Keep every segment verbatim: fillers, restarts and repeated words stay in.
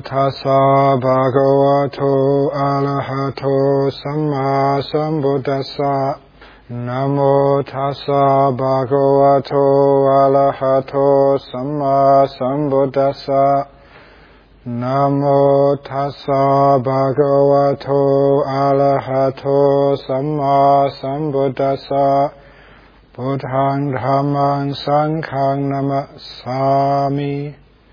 tassa bhagavato arahato samma sambuddhassa. Namo tassa bhagavato arahato samma sambuddhassa. Namo tassa bhagavato arahato samma sambuddhassa. Buddhaṃ dhammāṃ saṅghāṃ namasāmi.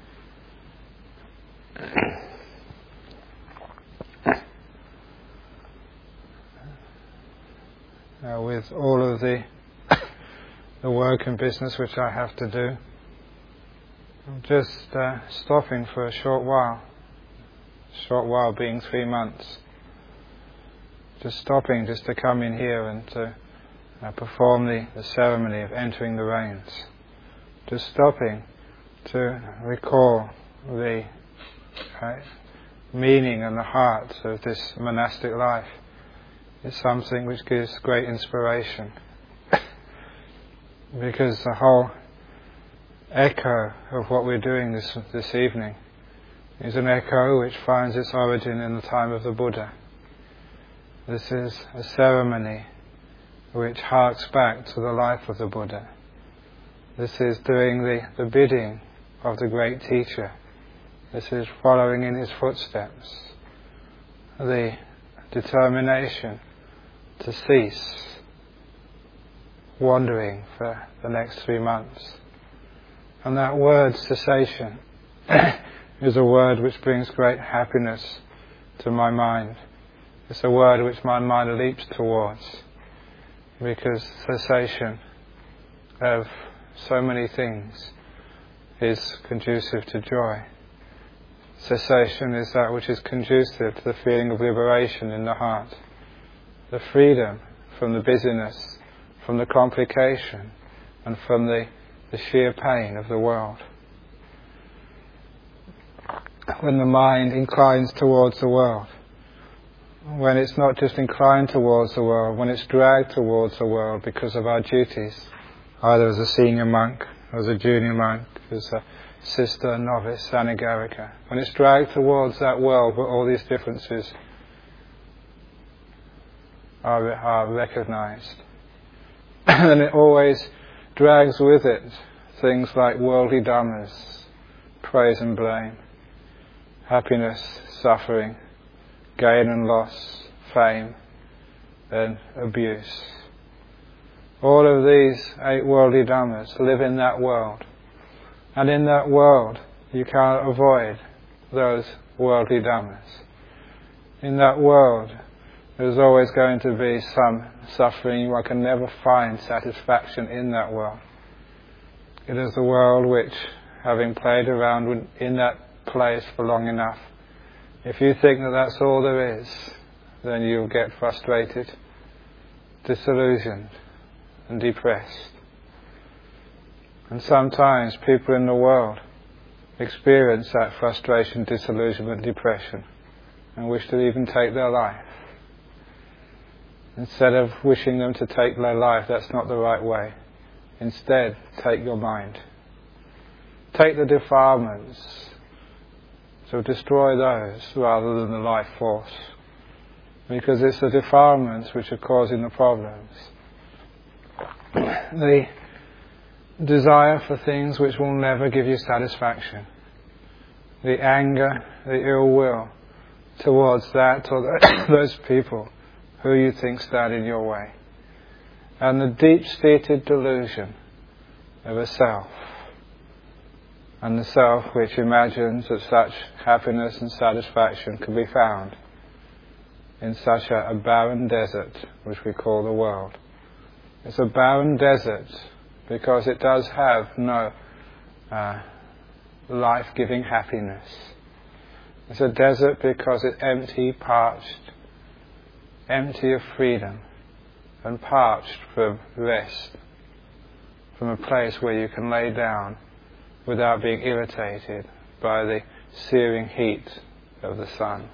Uh, with all of the the work and business which I have to do, I'm just uh, stopping for a short while. Short while being three months. Just stopping just to come in here and to uh, perform the, the ceremony of entering the rains. Just stopping to recall the uh, meaning and the heart of this monastic life. Is something which gives great inspiration. Because the whole echo of what we're doing this this evening is an echo which finds its origin in the time of the Buddha. This is a ceremony which harks back to the life of the Buddha. This is doing the, the bidding of the great teacher. This is following in his footsteps. The determination to cease wandering for the next three months. And that word cessation is a word which brings great happiness to my mind. It's a word which my mind leaps towards, because cessation of so many things is conducive to joy. Cessation is that which is conducive to the feeling of liberation in the heart, the freedom from the busyness, from the complication, and from the, the sheer pain of the world. When the mind inclines towards the world, when it's not just inclined towards the world, when it's dragged towards the world because of our duties, either as a senior monk, as a junior monk, as a sister, novice, anagarika, when it's dragged towards that world where all these differences are, are recognized, and it always drags with it things like worldly dhammas, praise and blame, happiness, suffering, gain and loss, fame, and abuse. All of these eight worldly dhammas live in that world. And in that world, you can't avoid those worldly dhammas. In that world, there's always going to be some suffering. You can never find satisfaction in that world. It is a world which, having played around in that place for long enough, if you think that that's all there is, then you'll get frustrated, disillusioned, and depressed. And sometimes people in the world experience that frustration, disillusionment, depression, and wish to even take their life. Instead of wishing them to take their life, that's not the right way. Instead, take your mind. Take the defilements, so destroy those rather than the life force. Because it's the defilements which are causing the problems. The desire for things which will never give you satisfaction. The anger, the ill will towards that or those people who you think stand in your way. And the deep-seated delusion of a self. And the self which imagines that such happiness and satisfaction can be found in such a, a barren desert which we call the world. It's a barren desert because it does have no uh, life-giving happiness. It's a desert because it's empty, parched, empty of freedom, and parched from rest, from a place where you can lay down without being irritated by the searing heat of the sun.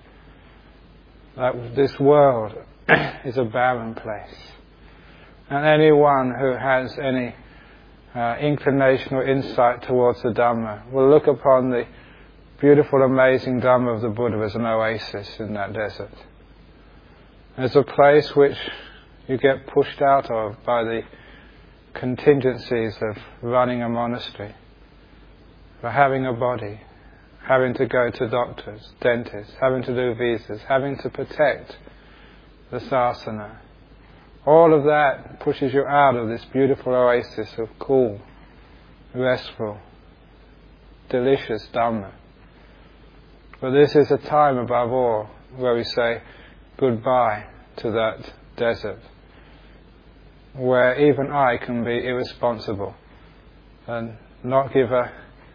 That this world is a barren place. And anyone who has any uh, inclination or insight towards the Dhamma will look upon the beautiful, amazing Dhamma of the Buddha as an oasis in that desert. It's a place which you get pushed out of by the contingencies of running a monastery, for having a body, having to go to doctors, dentists, having to do visas, having to protect the sasana. All of that pushes you out of this beautiful oasis of cool, restful, delicious Dhamma. But this is a time above all where we say goodbye to that desert, where even I can be irresponsible and not give a,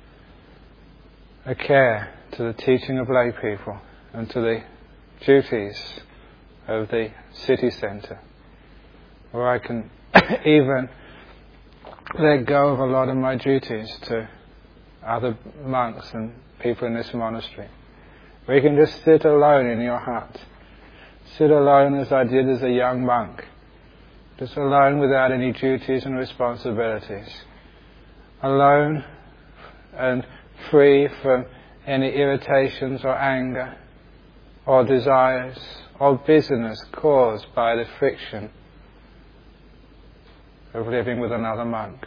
a care to the teaching of lay people and to the duties of the city centre, where I can even let go of a lot of my duties to other monks and people in this monastery, where you can just sit alone in your hut, sit alone as I did as a young monk, just alone without any duties and responsibilities, alone and free from any irritations or anger or desires or busyness caused by the friction of living with another monk.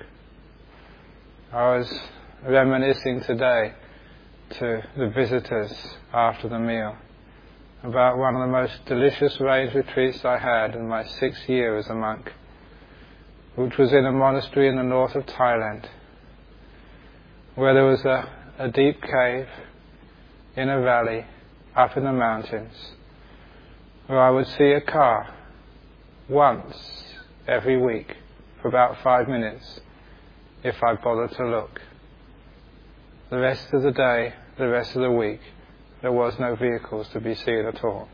I was reminiscing today to the visitors after the meal about one of the most delicious rains retreats I had in my sixth year as a monk, which was in a monastery in the north of Thailand, where there was a, a deep cave in a valley up in the mountains, where I would see a car once every week for about five minutes if I bothered to look. The rest of the day, the rest of the week, there was no vehicles to be seen at all.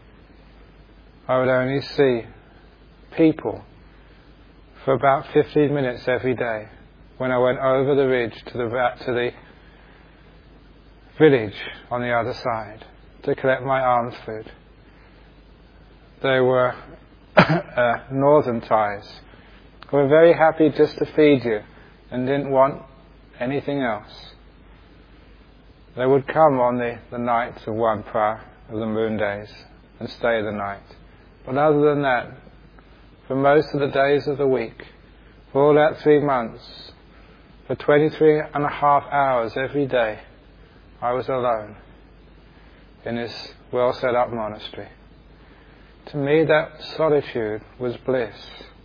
I would only see people for about fifteen minutes every day when I went over the ridge to the, to the village on the other side to collect my alms food. They were uh, northern Thais who were very happy just to feed you and didn't want anything else. They would come on the, the nights of one pra, of the moon days, and stay the night. But other than that, for most of the days of the week, for all that three months, for twenty-three and a half hours every day, I was alone in this well set up monastery. To me that solitude was bliss.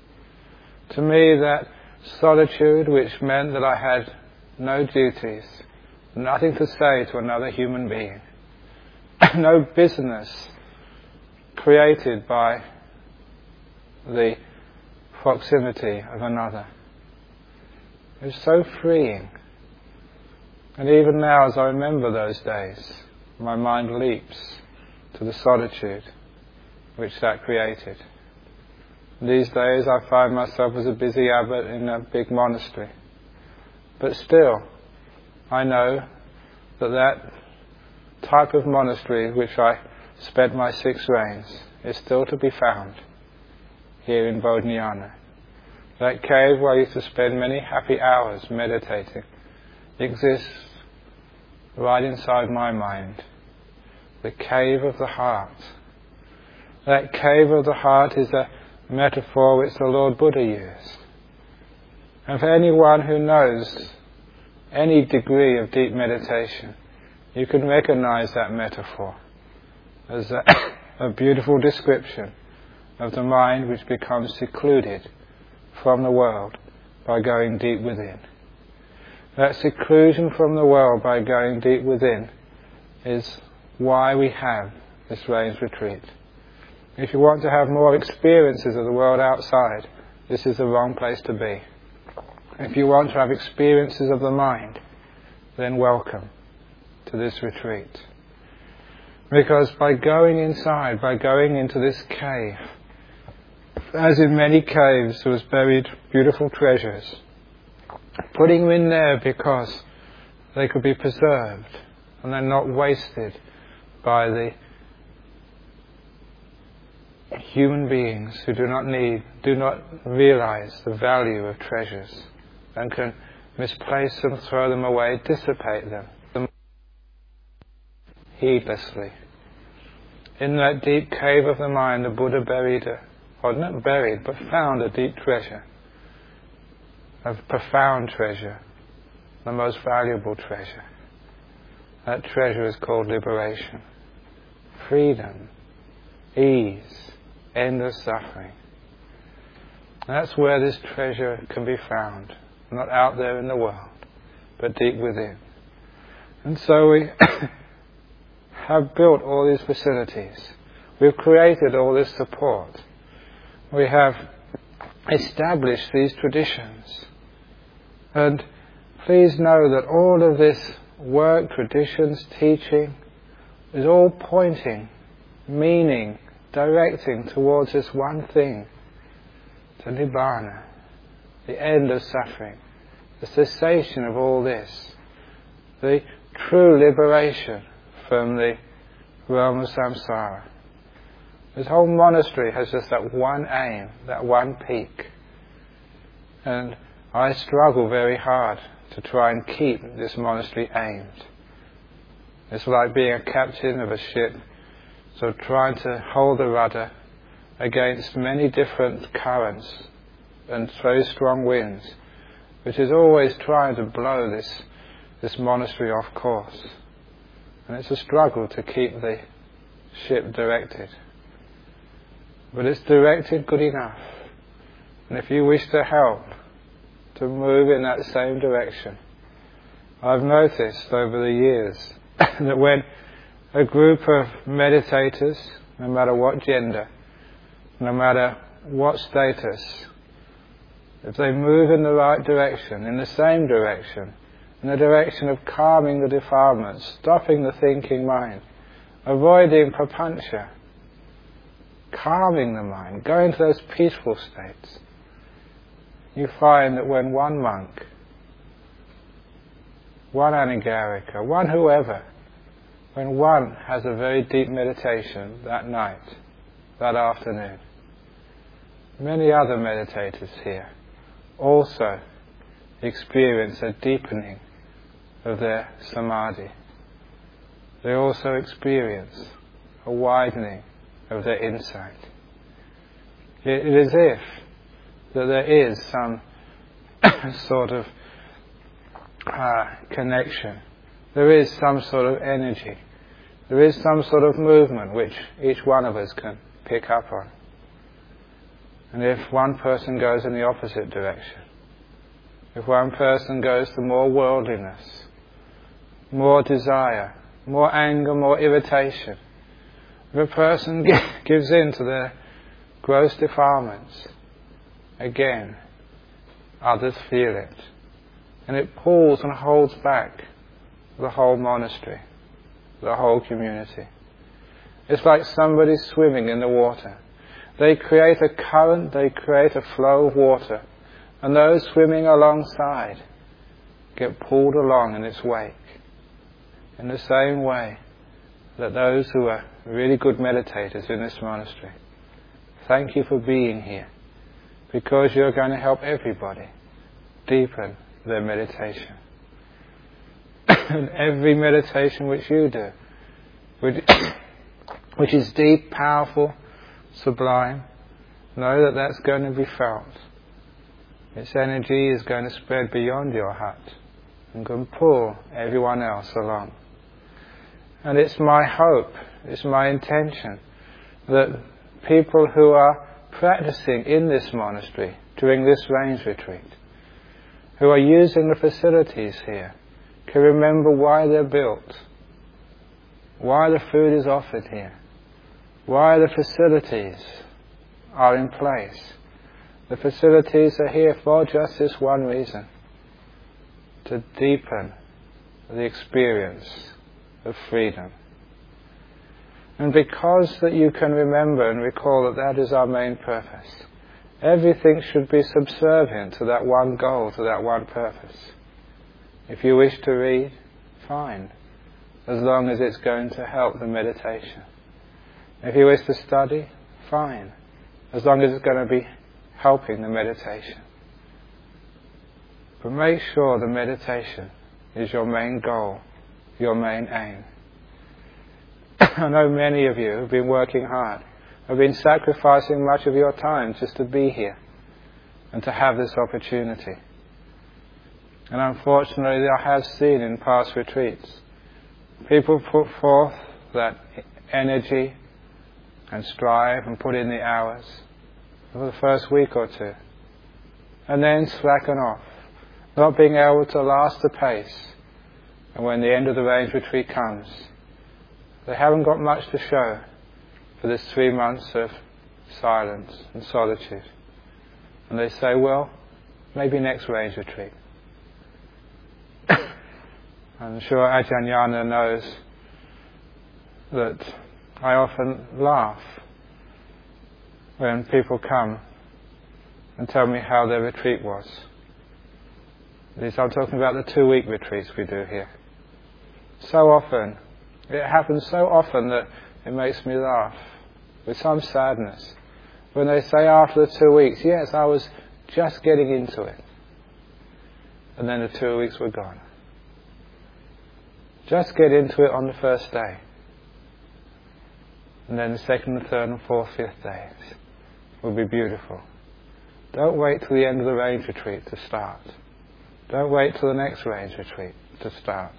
To me that solitude which meant that I had no duties, nothing to say to another human being, no business created by the proximity of another. It was so freeing. And even now, as I remember those days, my mind leaps to the solitude which that created. These days I find myself as a busy abbot in a big monastery. But still, I know that that type of monastery which I spent my six reigns is still to be found here in Bodhinyana. That cave where I used to spend many happy hours meditating exists right inside my mind. The cave of the heart. That cave of the heart is a metaphor which the Lord Buddha used. And for anyone who knows any degree of deep meditation, you can recognize that metaphor as a, a beautiful description of the mind which becomes secluded from the world by going deep within. That seclusion from the world by going deep within is why we have this rains retreat. If you want to have more experiences of the world outside, this is the wrong place to be. If you want to have experiences of the mind, then welcome to this retreat. Because by going inside, by going into this cave, as in many caves there was buried beautiful treasures, putting them in there because they could be preserved and they're not wasted by the human beings who do not need, do not realize the value of treasures and can misplace them, throw them away, dissipate them. heedlessly. In that deep cave of the mind, the Buddha buried a, or not buried, but found a deep treasure, a profound treasure, the most valuable treasure. That treasure is called liberation, freedom, ease, endless suffering. That's where this treasure can be found, not out there in the world, but deep within. And so we have built all these facilities. We've created all this support. We have established these traditions. And please know that all of this work, traditions, teaching is all pointing, meaning, directing towards this one thing, to Nibbana, the end of suffering, the cessation of all this, the true liberation from the realm of samsara. This whole monastery has just that one aim, that one peak. And I struggle very hard to try and keep this monastery aimed. It's like being a captain of a ship, so trying to hold the rudder against many different currents and very strong winds, which is always trying to blow this, this monastery off course. And it's a struggle to keep the ship directed. But it's directed good enough. And if you wish to help to move in that same direction, I've noticed over the years that when a group of meditators, no matter what gender, no matter what status, if they move in the right direction, in the same direction, in the direction of calming the defilements, stopping the thinking mind, avoiding prapancha, calming the mind, going to those peaceful states, you find that when one monk, one anagarika, one whoever, when one has a very deep meditation that night, that afternoon, many other meditators here also experience a deepening of their samadhi. They also experience a widening of their insight. It is as if that there is some sort of uh, connection. There is some sort of energy. There is some sort of movement which each one of us can pick up on. And if one person goes in the opposite direction, if one person goes to more worldliness, more desire, more anger, more irritation, if a person gives in to their gross defilements, again, others feel it. And it pulls and holds back the whole monastery, the whole community. It's like somebody swimming in the water. They create a current, they create a flow of water, and those swimming alongside get pulled along in its wake. In the same way that those who are really good meditators in this monastery, thank you for being here, because you're going to help everybody deepen their meditation. And every meditation which you do, which, which is deep, powerful, sublime, know that that's going to be felt. Its energy is going to spread beyond your hut and can pull everyone else along. And it's my hope, it's my intention that people who are practicing in this monastery during this rains retreat, who are using the facilities here, can remember why they're built, why the food is offered here, why the facilities are in place. The facilities are here for just this one reason, to deepen the experience of freedom. And because that you can remember and recall that that is our main purpose, everything should be subservient to that one goal, to that one purpose. If you wish to read, fine, as long as it's going to help the meditation. If you wish to study, fine, as long as it's going to be helping the meditation. But make sure the meditation is your main goal, your main aim. I know many of you have been working hard, have been sacrificing much of your time just to be here and to have this opportunity. And unfortunately, I have seen in past retreats, people put forth that energy and strive and put in the hours for the first week or two, and then slacken off, not being able to last the pace. And when the end of the range retreat comes, they haven't got much to show for this three months of silence and solitude. And they say, well, maybe next range retreat. I'm sure Ajahn Yana knows that I often laugh when people come and tell me how their retreat was. At least I'm talking about the two-week retreats we do here. So often, it happens so often that it makes me laugh with some sadness. When they say after the two weeks, yes, I was just getting into it. And then the two weeks were gone. Just get into it on the first day. And then the second, and third, and fourth, fifth days will be beautiful. Don't wait till the end of the range retreat to start. Don't wait till the next range retreat to start.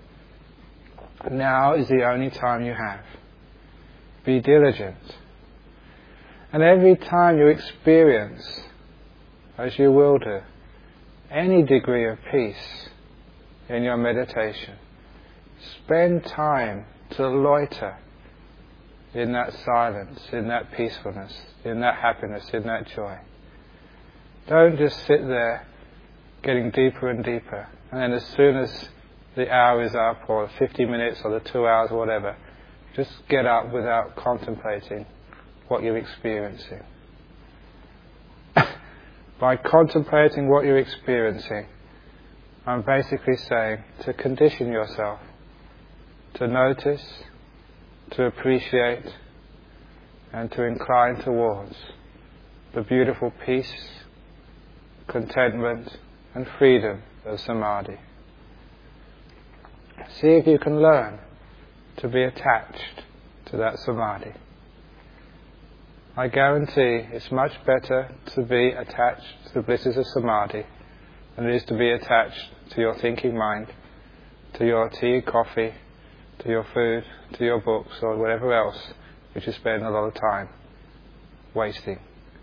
Now is the only time you have. Be diligent. And every time you experience, as you will do, any degree of peace in your meditation, spend time to loiter in that silence, in that peacefulness, in that happiness, in that joy. Don't just sit there getting deeper and deeper, and then as soon as the hour is up, or fifty minutes, or the two hours, or whatever, just get up without contemplating what you're experiencing. By contemplating what you're experiencing, I'm basically saying to condition yourself to notice, to appreciate, and to incline towards the beautiful peace, contentment, and freedom of samadhi. See if you can learn to be attached to that samadhi. I guarantee it's much better to be attached to the blisses of samadhi than it is to be attached to your thinking mind, to your tea, coffee, to your food, to your books, or whatever else which you spend a lot of time wasting.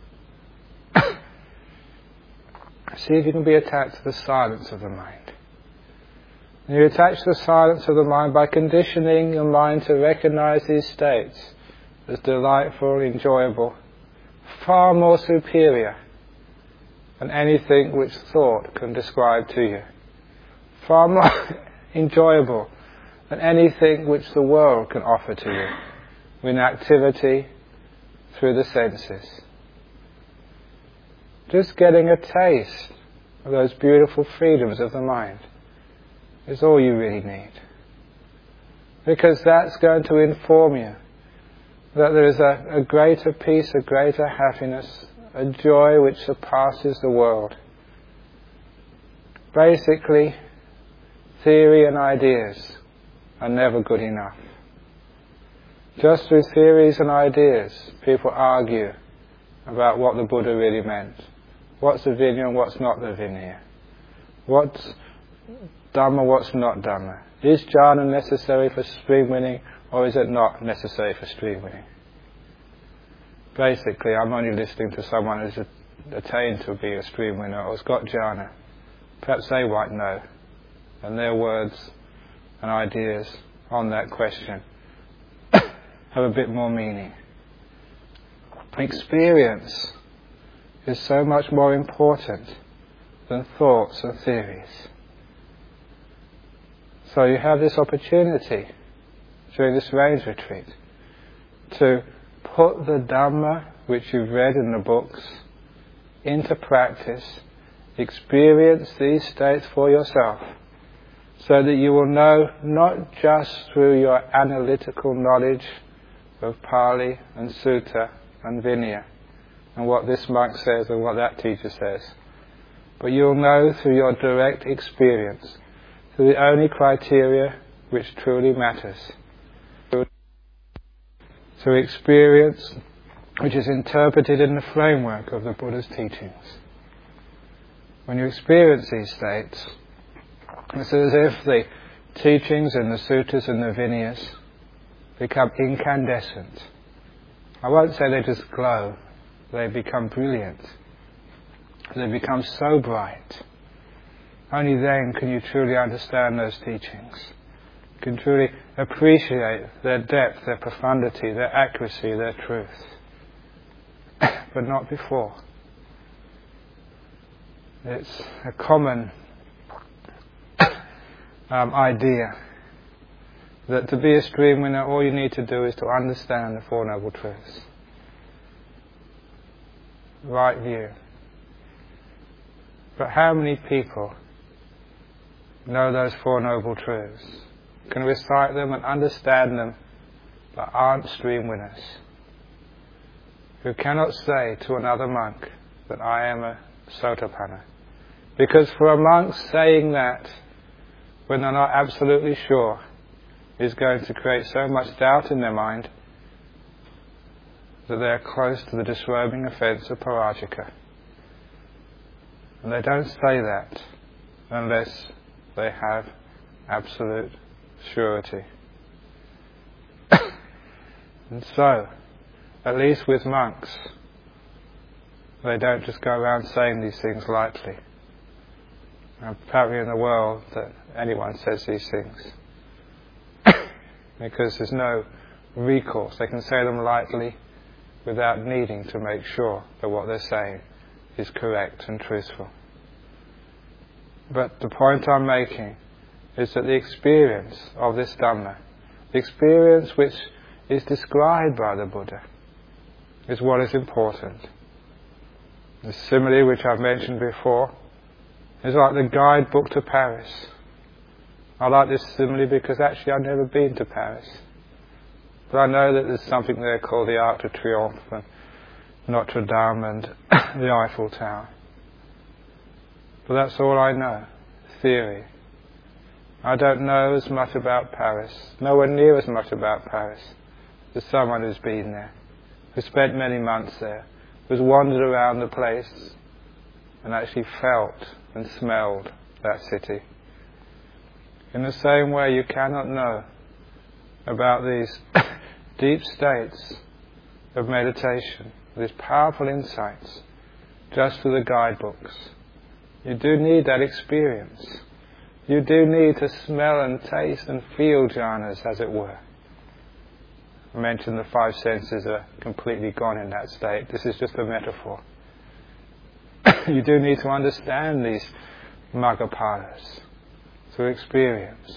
See if you can be attached to the silence of the mind. And you attach to the silence of the mind by conditioning your mind to recognize these states as delightful, enjoyable, far more superior than anything which thought can describe to you. Far more enjoyable than anything which the world can offer to you in activity through the senses. Just getting a taste of those beautiful freedoms of the mind is all you really need. Because that's going to inform you that there is a, a greater peace, a greater happiness, a joy which surpasses the world. Basically, theory and ideas are never good enough. Just through theories and ideas, people argue about what the Buddha really meant. What's the Vinaya and what's not the Vinaya? What's Dhamma, what's not Dhamma? Is jhana necessary for stream winning, or is it not necessary for stream winning? Basically, I'm only listening to someone who's attained to be a stream winner or has got jhana. Perhaps they might know, and their words and ideas on that question have a bit more meaning. Experience is so much more important than thoughts and theories. So you have this opportunity during this range retreat to put the Dhamma which you've read in the books into practice, experience these states for yourself, so that you will know not just through your analytical knowledge of Pali and Sutta and Vinaya and what this monk says and what that teacher says, but you'll know through your direct experience, through the only criteria which truly matters. through experience which is interpreted in the framework of the Buddha's teachings. When you experience these states, it's as if the teachings and the sutras and the Vinayas become incandescent. I won't say they just glow, they become brilliant. They become so bright. Only then can you truly understand those teachings. You can truly appreciate their depth, their profundity, their accuracy, their truth. But not before. It's a common um, idea that to be a stream winner, all you need to do is to understand the Four Noble Truths. Right view. But how many people know those Four Noble Truths, can recite them and understand them, but aren't stream winners? Who cannot say to another monk that I am a Sotapanna. Because for a monk, saying that when they're not absolutely sure is going to create so much doubt in their mind that they're close to the disrobing offence of parajika. And they don't say that unless they have absolute surety. And so, at least with monks, they don't just go around saying these things lightly. Apparently in the world that anyone says these things. Because there's no recourse. They can say them lightly without needing to make sure that what they're saying is correct and truthful. But the point I'm making is that the experience of this Dhamma, the experience which is described by the Buddha, is what is important. The simile which I've mentioned before is like the guidebook to Paris. I like this simile because actually I've never been to Paris. But I know that there's something there called the Arc de Triomphe and Notre Dame and the Eiffel Tower. But that's all I know. Theory. I don't know as much about Paris, nowhere near as much about Paris, as someone who's been there, who spent many months there, who's wandered around the place and actually felt and smelled that city. In the same way, you cannot know about these deep states of meditation, these powerful insights, just through the guidebooks. You do need that experience. You do need to smell and taste and feel jhanas, as it were. I mentioned the five senses are completely gone in that state. This is just a metaphor. You do need to understand these Maggapalas through experience.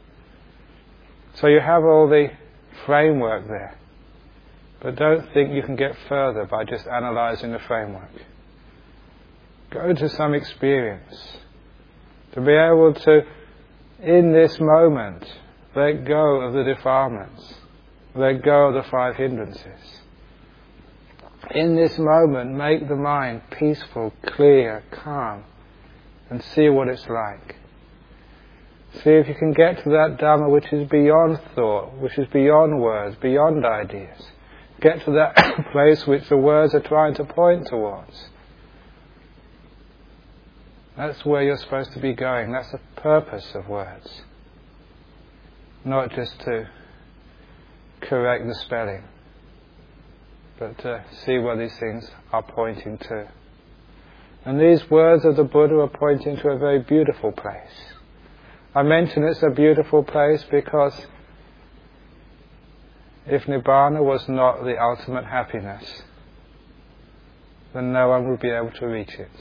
So you have all the framework there. But don't think you can get further by just analysing the framework. Go to some experience. To be able to, in this moment, let go of the defilements. Let go of the five hindrances. In this moment, make the mind peaceful, clear, calm, and see what it's like. See if you can get to that Dhamma which is beyond thought, which is beyond words, beyond ideas. Get to that place which the words are trying to point towards. That's where you're supposed to be going. That's the purpose of words. Not just to correct the spelling, but to see where these things are pointing to. And these words of the Buddha are pointing to a very beautiful place. I mention it's a beautiful place because if Nibbana was not the ultimate happiness, then no one would be able to reach it.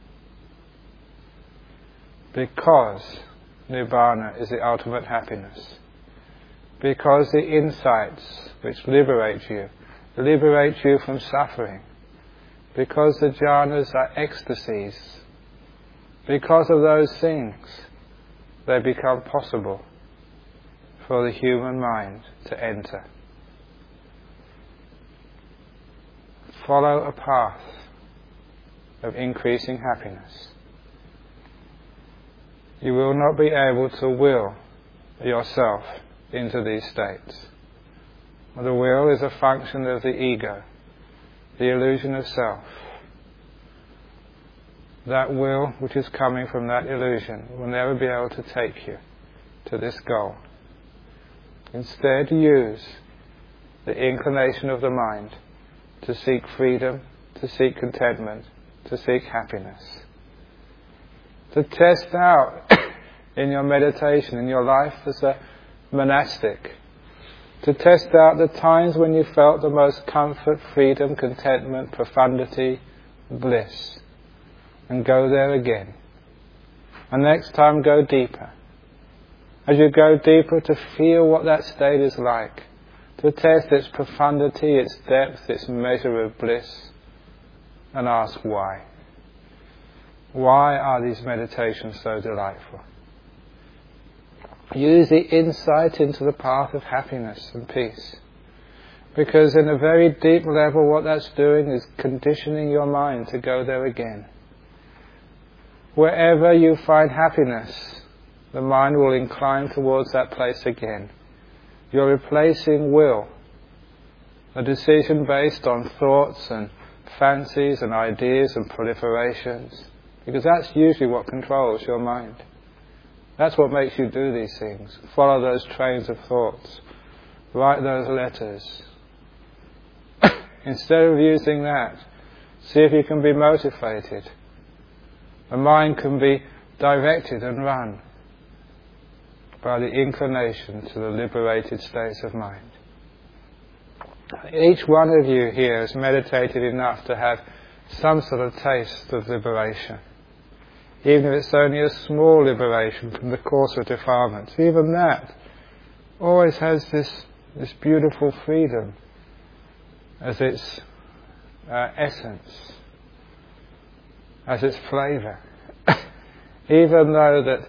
Because Nibbana is the ultimate happiness. Because the insights which liberate you, liberate you from suffering. Because the jhanas are ecstasies. Because of those things, they become possible for the human mind to enter. Follow a path of increasing happiness. You will not be able to will yourself into these states. The will is a function of the ego, the illusion of self. That will, which is coming from that illusion, will never be able to take you to this goal. Instead, use the inclination of the mind to seek freedom, to seek contentment, to seek happiness. To test out in your meditation, in your life as a monastic, to test out the times when you felt the most comfort, freedom, contentment, profundity, bliss. And go there again. And next time go deeper. As you go deeper, to feel what that state is like. To test its profundity, its depth, its measure of bliss. And ask why. Why are these meditations so delightful? Use the insight into the path of happiness and peace. Because in a very deep level what that's doing is conditioning your mind to go there again. Wherever you find happiness, the mind will incline towards that place again. You're replacing will, a decision based on thoughts and fancies and ideas and proliferations, because that's usually what controls your mind. That's what makes you do these things. Follow those trains of thoughts. Write those letters. Instead of using that, see if you can be motivated. The mind can be directed and run by the inclination to the liberated states of mind. Each one of you here has meditated enough to have some sort of taste of liberation. Even if it's only a small liberation from the course of defilements, even that always has this, this beautiful freedom as its uh, essence, as its flavour. even though that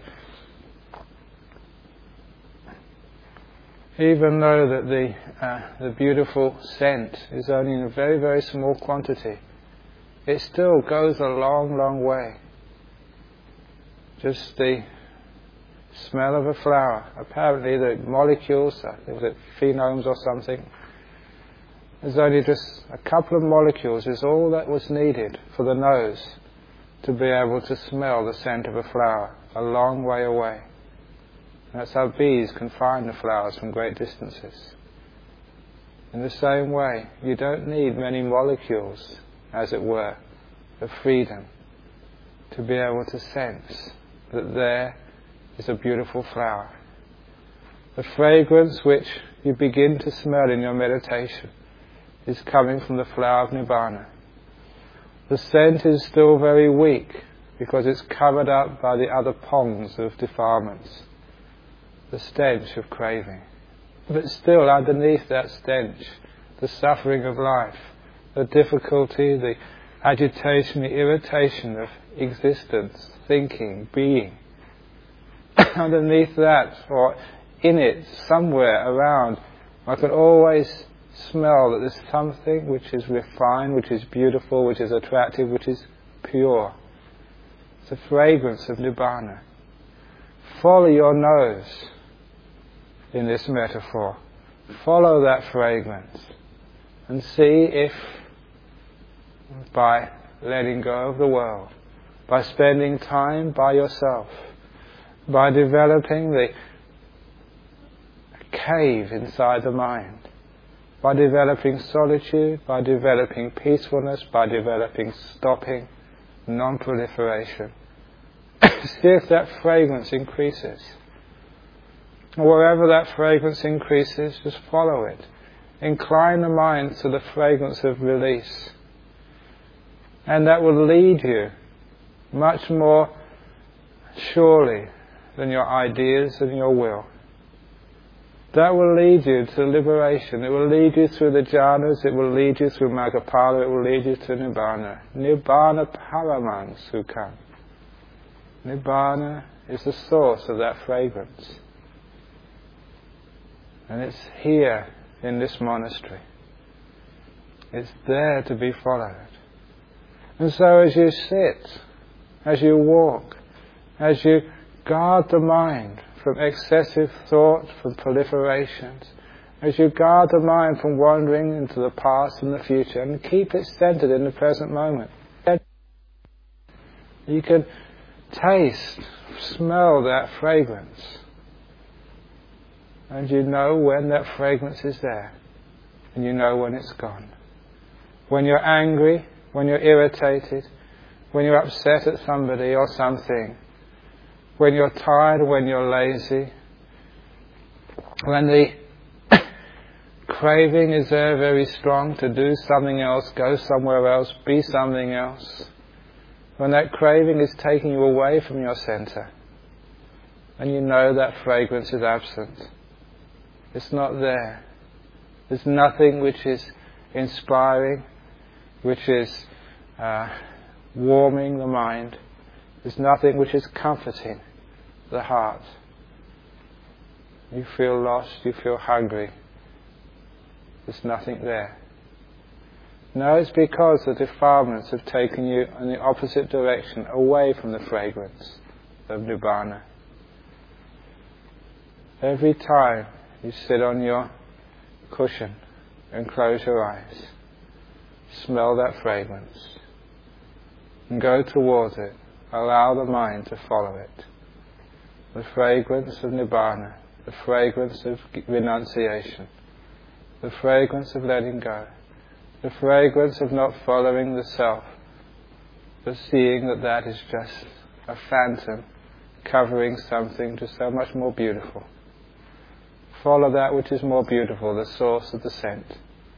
even though that the uh, the beautiful scent is only in a very, very small quantity, it still goes a long, long way. Just the smell of a flower. Apparently the molecules, uh, was it phenomes or something, there's only just a couple of molecules is all that was needed for the nose to be able to smell the scent of a flower a long way away. And that's how bees can find the flowers from great distances. In the same way, you don't need many molecules, as it were, of freedom to be able to sense that there is a beautiful flower. The fragrance which you begin to smell in your meditation is coming from the flower of Nibbana. The scent is still very weak because it's covered up by the other pongs of defilements, the stench of craving. But still underneath that stench, the suffering of life, the difficulty, the agitation, the irritation of existence, thinking, being. Underneath that, or in it, somewhere around, I can always smell that there's something which is refined, which is beautiful, which is attractive, which is pure. It's the fragrance of Nibbana. Follow your nose in this metaphor. Follow that fragrance and see if, by letting go of the world, by spending time by yourself, by developing the cave inside the mind, by developing solitude, by developing peacefulness, by developing stopping, non-proliferation, see if that fragrance increases. Wherever that fragrance increases, just follow it. Incline the mind to the fragrance of release. And that will lead you much more surely than your ideas and your will. That will lead you to liberation. It will lead you through the jhanas, it will lead you through Maggaphala, it will lead you to Nibbana. Nibbana Paramang Sukham. Nibbana is the source of that fragrance. And it's here in this monastery. It's there to be followed. And so as you sit, as you walk, as you guard the mind from excessive thought, from proliferations, as you guard the mind from wandering into the past and the future, and keep it centered in the present moment. You can taste, smell that fragrance, and you know when that fragrance is there, and you know when it's gone. When you're angry, when you're irritated, when you're upset at somebody or something, when you're tired, when you're lazy, when the craving is there very strong to do something else, go somewhere else, be something else, when that craving is taking you away from your center, and you know that fragrance is absent, it's not there. There's nothing which is inspiring, which is uh, warming the mind. There's nothing which is comforting the heart. You feel lost, you feel hungry. There's nothing there. No, it's because the defilements have taken you in the opposite direction, away from the fragrance of Nibbana. Every time you sit on your cushion and close your eyes, smell that fragrance and go towards it. Allow the mind to follow it. The fragrance of Nibbana, the fragrance of renunciation, the fragrance of letting go, the fragrance of not following the self, but seeing that that is just a phantom covering something just so much more beautiful. Follow that which is more beautiful, the source of the scent.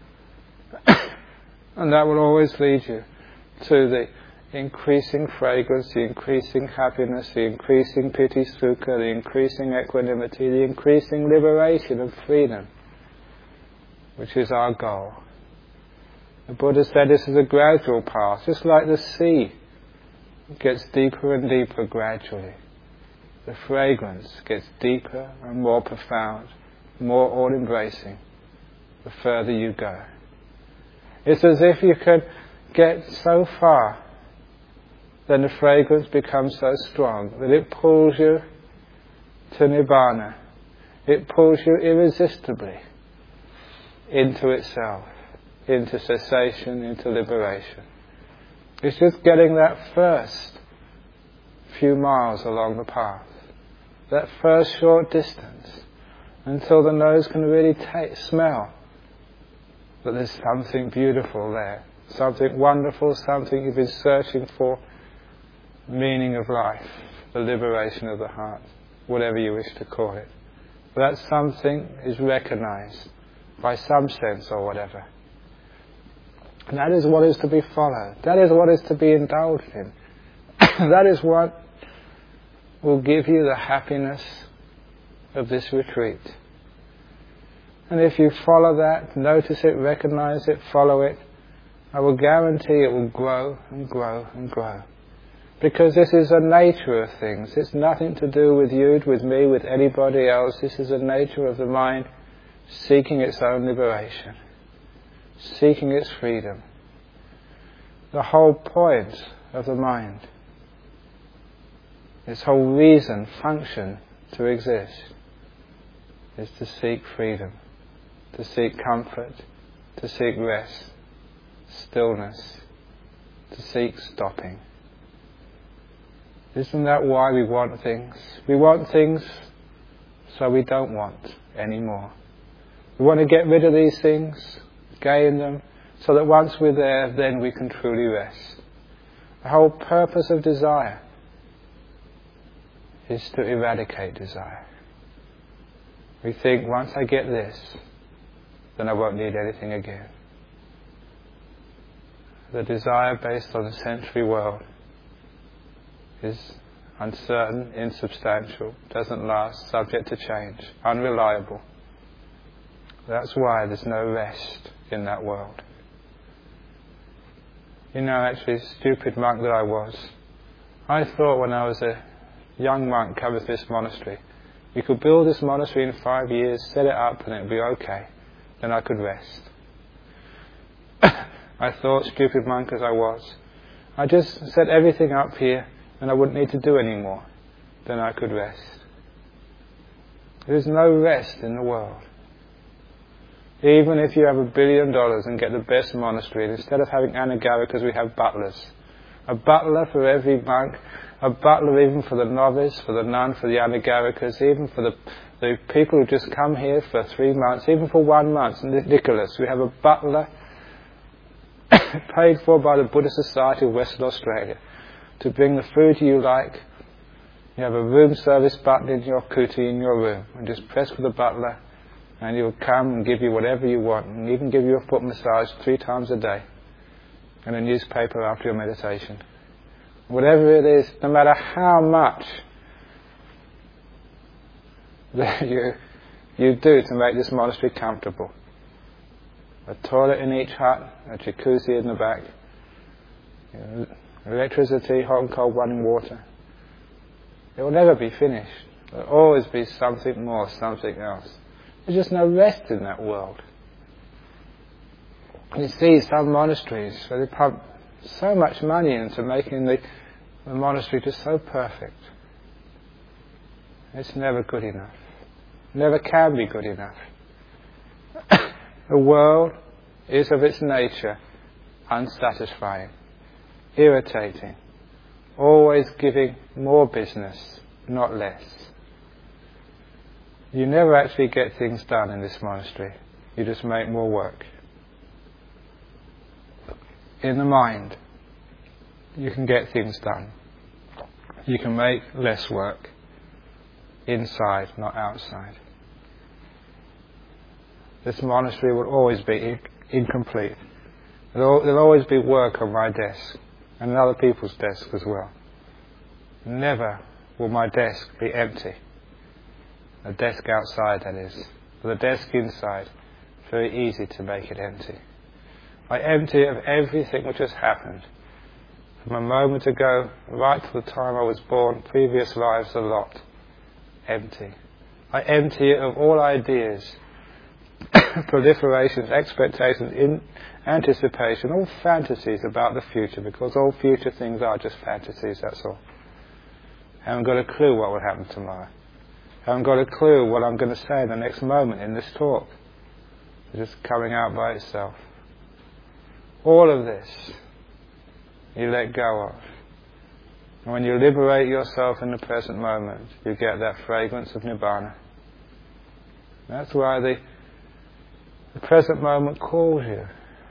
And that will always lead you to the increasing fragrance, the increasing happiness, the increasing piti sukha, the increasing equanimity, the increasing liberation and freedom, which is our goal. The Buddha said this is a gradual path, just like the sea. It gets deeper and deeper gradually. The fragrance gets deeper and more profound, more all-embracing, the further you go. It's as if you could get so far, then the fragrance becomes so strong that it pulls you to Nibbana. It pulls you irresistibly into itself, into cessation, into liberation. It's just getting that first few miles along the path, that first short distance, until the nose can really ta- smell that there's something beautiful there, something wonderful, something you've been searching for, meaning of life, the liberation of the heart, whatever you wish to call it. But that something is recognized by some sense or whatever. And that is what is to be followed. That is what is to be indulged in. That is what will give you the happiness of this retreat. And if you follow that, notice it, recognize it, follow it, I will guarantee it will grow and grow and grow. Because this is the nature of things. It's nothing to do with you, with me, with anybody else. This is the nature of the mind seeking its own liberation, seeking its freedom. The whole point of the mind, its whole reason, function to exist, is to seek freedom, to seek comfort, to seek rest, stillness, to seek stopping. Isn't that why we want things? We want things so we don't want any more. We want to get rid of these things, gain them, so that once we're there, then we can truly rest. The whole purpose of desire is to eradicate desire. We think, once I get this, then I won't need anything again. The desire based on the sensory world is uncertain, insubstantial, doesn't last, subject to change, unreliable. That's why there's no rest in that world. You know, actually, stupid monk that I was, I thought when I was a young monk coming to this monastery, you could build this monastery in five years, set it up, and it'd be okay. Then I could rest. I thought, stupid monk as I was, I just set everything up here, and I wouldn't need to do any more. Then I could rest. There is no rest in the world. Even if you have a billion dollars and get the best monastery, and instead of having anagarikas, we have butlers. A butler for every monk, a butler even for the novice, for the nun, for the anagarikas, even for the, the people who just come here for three months, even for one month. Nicholas, we have a butler paid for by the Buddhist Society of Western Australia to bring the food you like. You have a room service button in your kuti in your room, and just press for the butler, and he will come and give you whatever you want, and even give you a foot massage three times a day, and a newspaper after your meditation. Whatever it is, no matter how much that you you do to make this monastery comfortable. A toilet in each hut, a jacuzzi in the back, you know, electricity, hot and cold running water. It will never be finished. There will always be something more, something else. There's just no rest in that world. You see some monasteries where they pump so much money into making the, the monastery just so perfect. It's never good enough. Never can be good enough. The world is of its nature unsatisfying, irritating, always giving more business, not less. You never actually get things done in this monastery. You just make more work. In the mind, you can get things done. You can make less work. Inside, not outside. This monastery will always be in- incomplete. There'll, there'll always be work on my desk, and on other people's desks as well. Never will my desk be empty. The desk outside, that is. But the desk inside, very easy to make it empty. I empty it of everything which has happened. From a moment ago, right to the time I was born, previous lives a lot. Empty. I empty it of all ideas, proliferations, expectations, in anticipation, all fantasies about the future, because all future things are just fantasies, that's all. Haven't got a clue what will happen tomorrow. Haven't got a clue what I'm going to say in the next moment in this talk. It's just coming out by itself. All of this you let go of. And when you liberate yourself in the present moment, you get that fragrance of Nibbana. That's why the, the present moment calls you.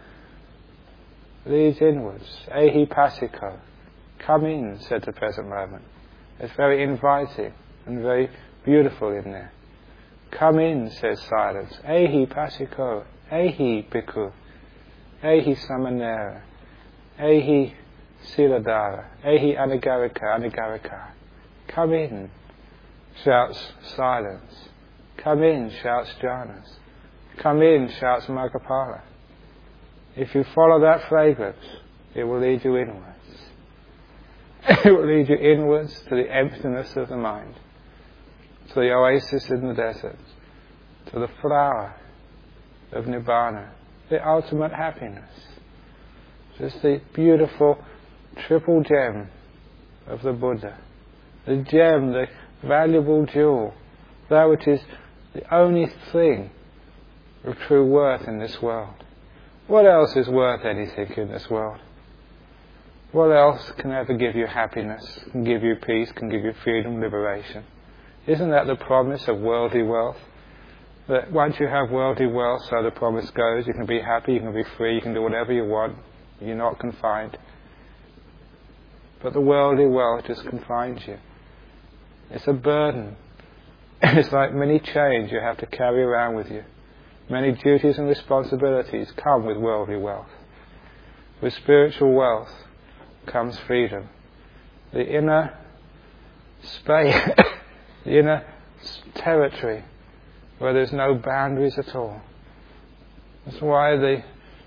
Leads inwards. Ehi passiko. Come in, said the present moment. It's very inviting and very beautiful in there. Come in, says silence. Ehi passiko. Ehi bhikkhu. Ehi samanera. Ehi siladhara. Ehi anagarika, anagarika. Come in, shouts silence. Come in, shouts jhanas. Come in, shouts Margapala. If you follow that fragrance, it will lead you inwards. It will lead you inwards to the emptiness of the mind, to the oasis in the desert, to the flower of Nibbana, the ultimate happiness. Just the beautiful triple gem of the Buddha, the gem, the valuable jewel, that which is the only thing of true worth in this world. What else is worth anything in this world? What else can ever give you happiness, can give you peace, can give you freedom, liberation? Isn't that the promise of worldly wealth? That once you have worldly wealth, so the promise goes, you can be happy, you can be free, you can do whatever you want, you're not confined. But the worldly wealth just confines you. It's a burden. It's like many chains you have to carry around with you. Many duties and responsibilities come with worldly wealth. With spiritual wealth comes freedom. The inner space, the inner territory where there's no boundaries at all. That's why the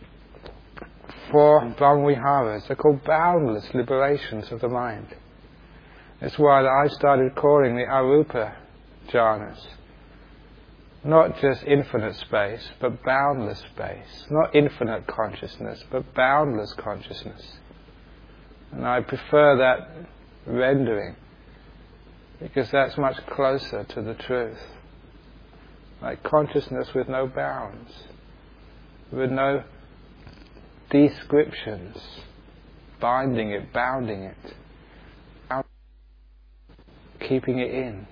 four Brahmaviharas are called boundless liberations of the mind. That's why I started calling the Arupa jhanas not just infinite space, but boundless space. Not infinite consciousness, but boundless consciousness. And I prefer that rendering because that's much closer to the truth. Like consciousness with no bounds. with no descriptions, binding it, bounding it, keeping it in.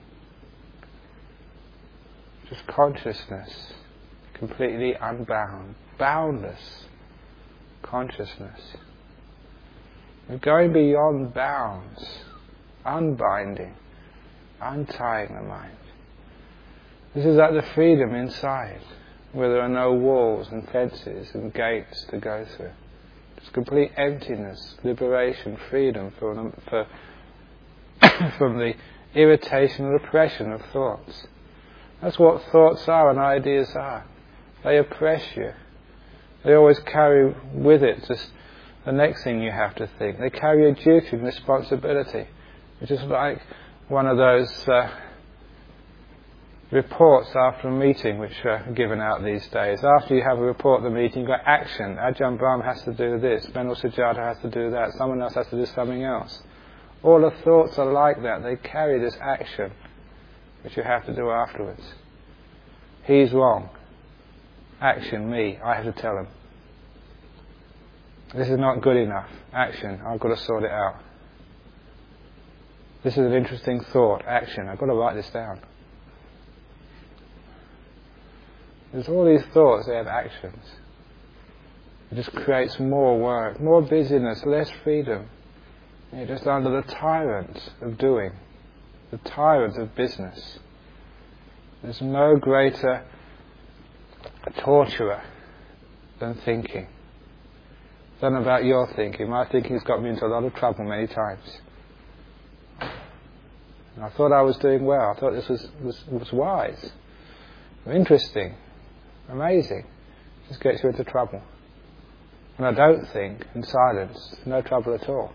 Just consciousness, completely unbound, boundless consciousness. We're going beyond bounds, unbinding, untying the mind. This is like the freedom inside, where there are no walls and fences and gates to go through. Just complete emptiness, liberation, freedom from, for, from the irritation and oppression of thoughts. That's what thoughts are and ideas are. They oppress you. They always carry with it just the next thing you have to think. They carry a duty and responsibility, which is like one of those uh, reports after a meeting which are given out these days. After you have a report of the meeting, you've got action. Ajahn Brahm has to do this, Venerable Sujato has to do that, someone else has to do something else. All the thoughts are like that. They carry this action which you have to do afterwards. He's wrong. Action, me, I have to tell him. This is not good enough. Action, I've got to sort it out. This is an interesting thought. Action, I've got to write this down. There's all these thoughts, they have actions. It just creates more work, more busyness, less freedom. You're just under the tyrant of doing, the tyrant of business. There's no greater torturer than thinking. It's not about your thinking. My thinking has got me into a lot of trouble many times. And I thought I was doing well. I thought this was, was, was wise, interesting, amazing. It just gets you into trouble. When I don't think, in silence, no trouble at all.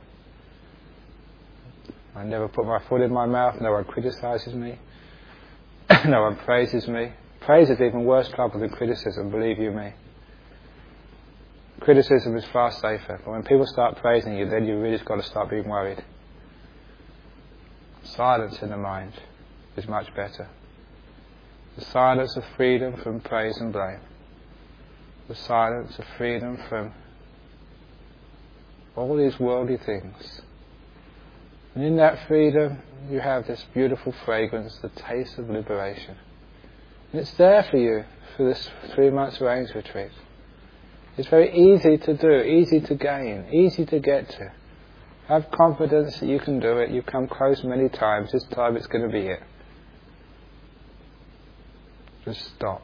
I never put my foot in my mouth, no one criticises me, no one praises me. Praise is even worse trouble than criticism, believe you me. Criticism is far safer, but when people start praising you, then you really got to start being worried. Silence in the mind is much better. The silence of freedom from praise and blame. The silence of freedom from all these worldly things. And in that freedom, you have this beautiful fragrance, the taste of liberation. And it's there for you for this three months range retreat. It's very easy to do, easy to gain, easy to get to. Have confidence that you can do it. You've come close many times. This time it's going to be it. Just stop.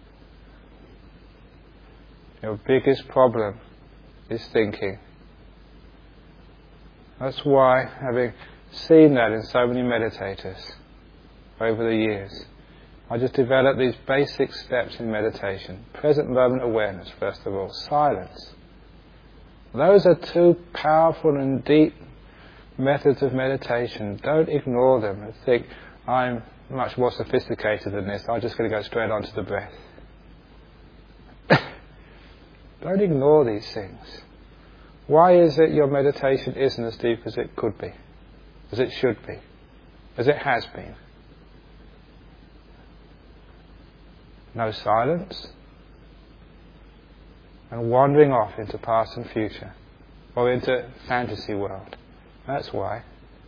Your biggest problem is thinking. That's why, having seen that in so many meditators over the years, I just developed these basic steps in meditation. Present moment awareness, first of all. Silence. Those are two powerful and deep methods of meditation. Don't ignore them and think, I'm much more sophisticated than this, I'm just going to go straight on to the breath. Don't ignore these things. Why is it your meditation isn't as deep as it could be, as it should be, as it has been? No silence, and wandering off into past and future, or into fantasy world. That's why.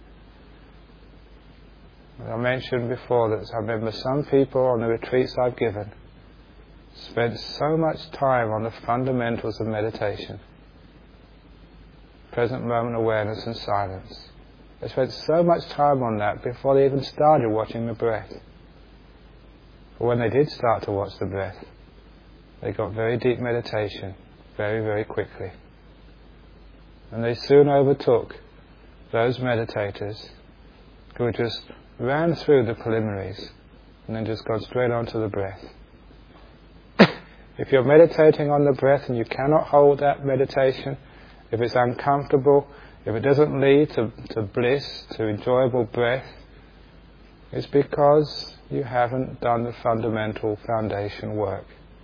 As I mentioned before, that I remember some people on the retreats I've given spent so much time on the fundamentals of meditation, present moment awareness and silence. They spent so much time on that before they even started watching the breath. But when they did start to watch the breath, they got very deep meditation very, very quickly. And they soon overtook those meditators who just ran through the preliminaries and then just got straight onto the breath. If you're meditating on the breath and you cannot hold that meditation, if it's uncomfortable, if it doesn't lead to, to bliss, to enjoyable breath, it's because you haven't done the fundamental foundation work.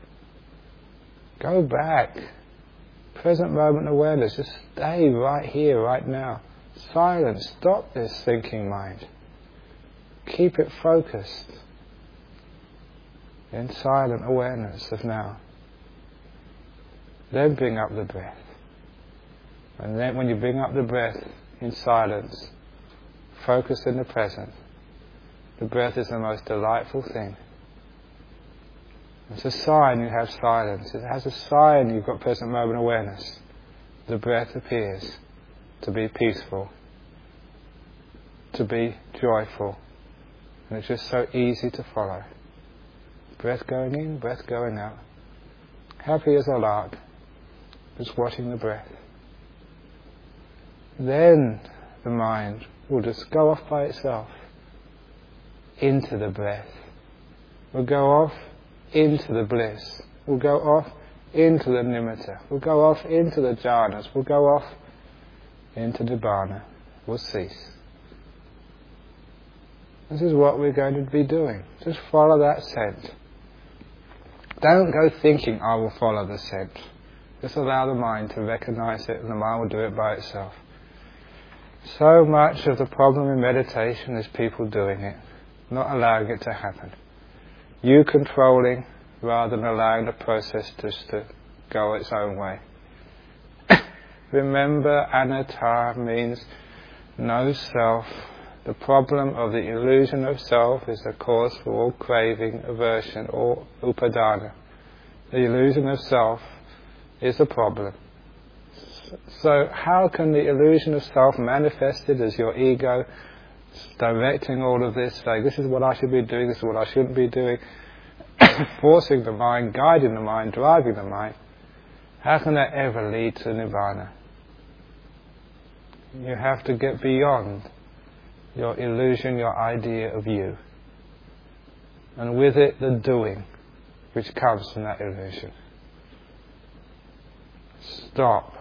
Go back. Present moment awareness. Just stay right here, right now. Silence. Stop this thinking mind. Keep it focused in silent awareness of now. Then bring up the breath. And then when you bring up the breath in silence, focus in the present, the breath is the most delightful thing. It's a sign you have silence. It has a sign you've got present moment awareness. The breath appears to be peaceful, to be joyful, and it's just so easy to follow. Breath going in, breath going out. Happy as a lark, just watching the breath. Then the mind will just go off by itself into the breath. Will go off into the bliss. Will go off into the nimitta. Will go off into the jhanas. Will go off into nibbana. Will cease. This is what we're going to be doing. Just follow that scent. Don't go thinking, I will follow the scent. Just allow the mind to recognize it, and the mind will do it by itself. So much of the problem in meditation is people doing it, not allowing it to happen. You controlling rather than allowing the process just to go its own way. Remember, anatta means no self. The problem of the illusion of self is the cause for all craving, aversion, or upadana. The illusion of self is the problem. So how can the illusion of self manifested as your ego directing all of this, saying this is what I should be doing, this is what I shouldn't be doing, forcing the mind, guiding the mind, driving the mind, how can that ever lead to nirvana? You have to get beyond your illusion, your idea of you, and with it the doing which comes from that illusion. Stop.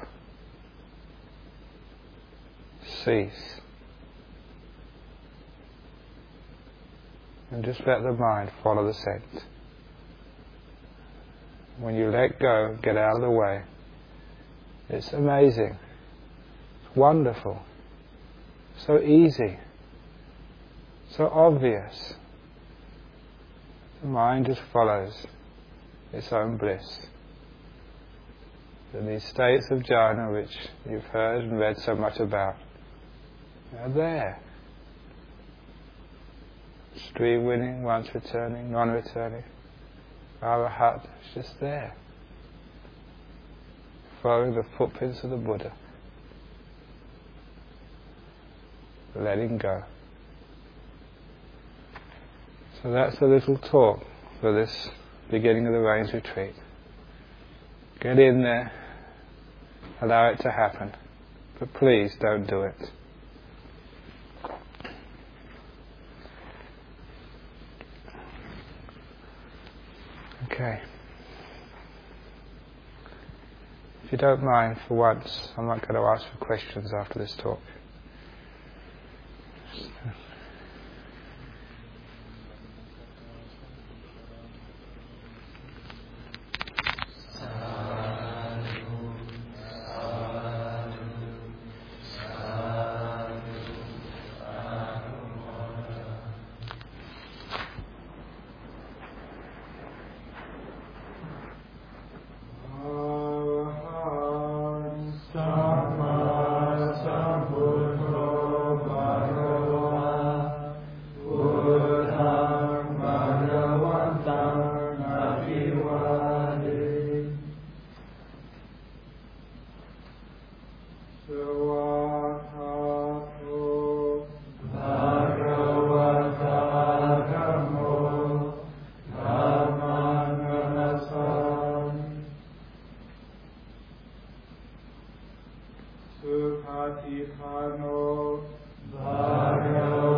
Cease. And just let the mind follow the scent. When you let go, get out of the way, it's amazing. It's wonderful. So easy. So obvious. The mind just follows its own bliss. And these states of jhana which you've heard and read so much about, they're there. Stream winning, once returning, non-returning. Arahat, it's just there. Following the footprints of the Buddha. Letting go. So that's a little talk for this beginning of the Rains Retreat. Get in there, allow it to happen, but please don't do it. Okay. If you don't mind, for once, I'm not going to ask for questions after this talk. Supatipanno Bhagavata